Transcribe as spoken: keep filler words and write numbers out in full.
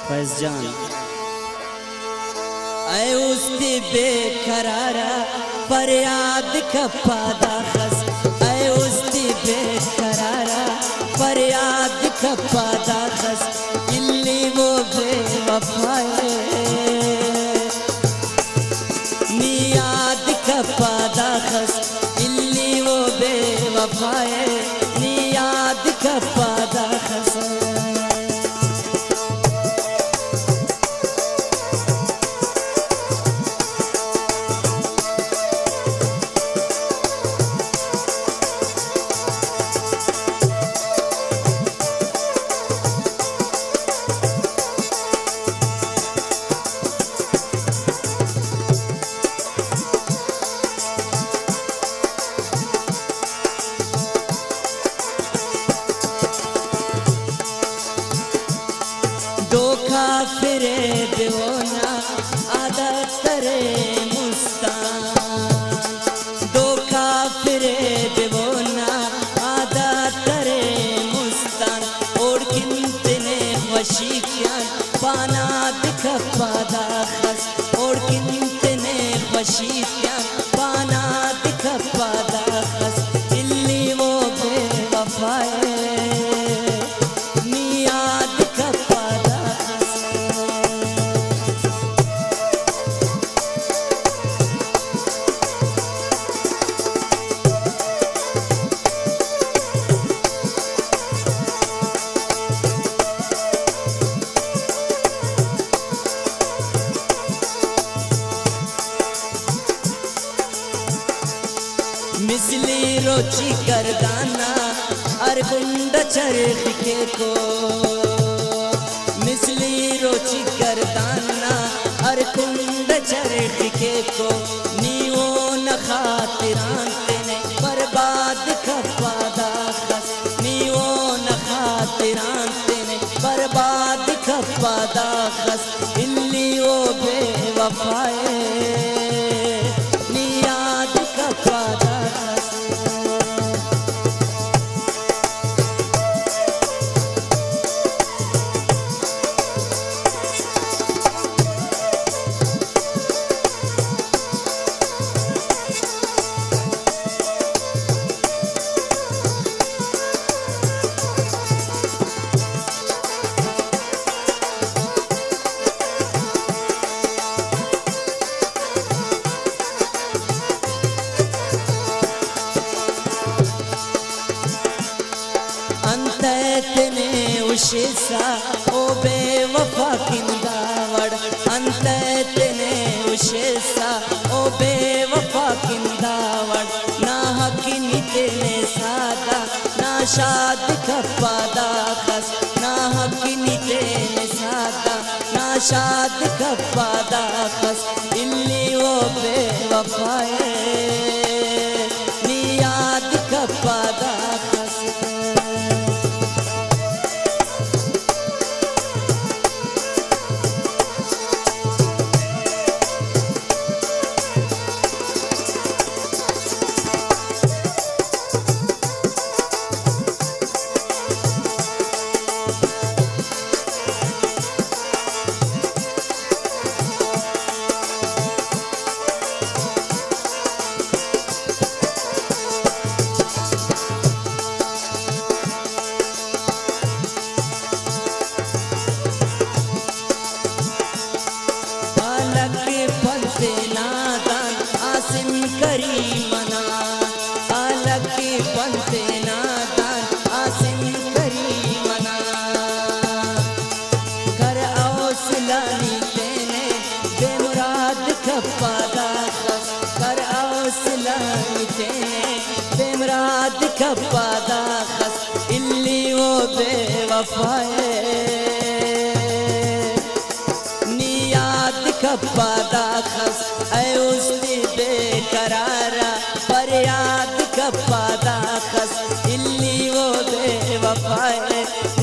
फैज जान ऐ उसकी बेकरारा फरियाद खपादा खस ऐ उसकी बेकरारा फरियाद खपादा खस इल्ली वो बेवफाए नियाद खपादा खस इल्ली वो बेवफाए नियाद खपादा खस धोखा फिरे देवोना आदत करे मुस्तान धोखा फिरे देवोना आदत करे मुस्तान और किंतने वशीकियान पाना दिखपादा खस और किंतने वशीकियान पाना दिखपादा खस इल्ली वो बेवफाए मिसली रोची करदाना अरगुंड चरख के को मिसली रोची करदाना अरगुंड चरख के को नीवो न खातिरान तेने बर्बाद खपादा खस नीवो न खातिरान तेने बर्बाद खपादा खस इल्ली वो बेवफाए नियाद खपादा अंतने उशिसा ओ बेवफा किंदावड़ अंतने उशिसा ओ बेवफा किंदावड़ ना हकिनी तेने सादा ना शाद खपादा खस ना हकिनी तेने सादा ना शाद खपादा खस इल्ली वो बेवफाए नियाद खपादा खस नादान आसिम करीमना अलग बनते नादान आसिम करीमना कर औसलानी तेने बेमुराद खपादा खस कर औसलानी तेने बेमुराद खपादा खस इल्ली वो बेवफाए खपादा खस ऐ उसकी बेकरारा फरियाद खपादा खस इल्ली वो बेवफाए